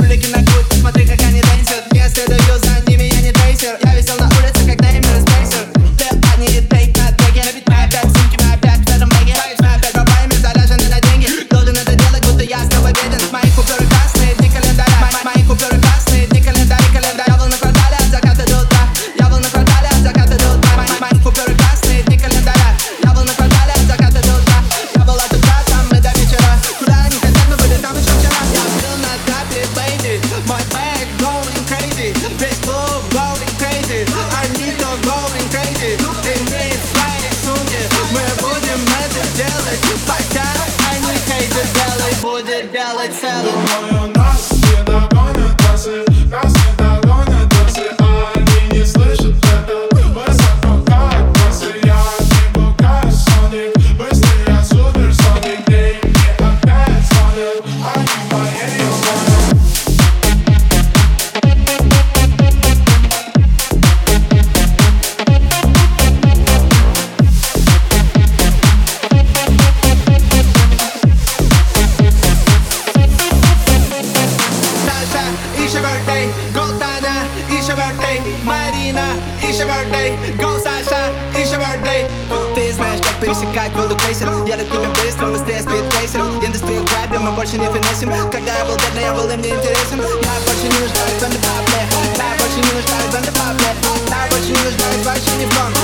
Жулики на грудь, посмотри, как они дэнсят. Я следую за ними, я не трейсер. Я висел на улице, как Неймер и Спейсер. Они не тейк на треке. Мы опять сумки, мы опять в этом бэге. Мы опять бабаями заряжены на деньги. Должен это делать, будто я с тобой беден. Мои купюры красные, дни календаря. Мои купюры красные, дни календаря. Я был на квартале от заката до утра. Я был на квартале от заката до утра. Мои купюры красные, дни календаря. Я был на квартале от заката до утра. Я был от утра, там мы до вечера. Куда они хотят, мы были там еще вчера. Я был на трапе, baby. Мой бэг going crazy. Весь клуб going crazy. Они то going crazy. Имеет свои сумки. Мы будем это делать. Пока они хейтят, делай, будет делать целый. Думаю, нас не догонят басы, нас не догонят басы, а они не слышат это. Высоко как басы, я не пугаю Соник. Быстрый я суперсоник, деньги опять звонят, они моей звонят. It's your birthday, go Tanya, it's your birthday, Marina, it's your birthday, go Sasha, it's your birthday. Ты знаешь, как пересекать воду крейсер. Я любим быстро, быстрее спидтрейсер. Индустрию грабим, мы больше не финесим. Когда я был бедный, я был им не интересен. Я больше не нуждаюсь в эндопапле. Я больше не нуждаюсь в эндопапле. Я больше не нуждаюсь вообще ни в ком.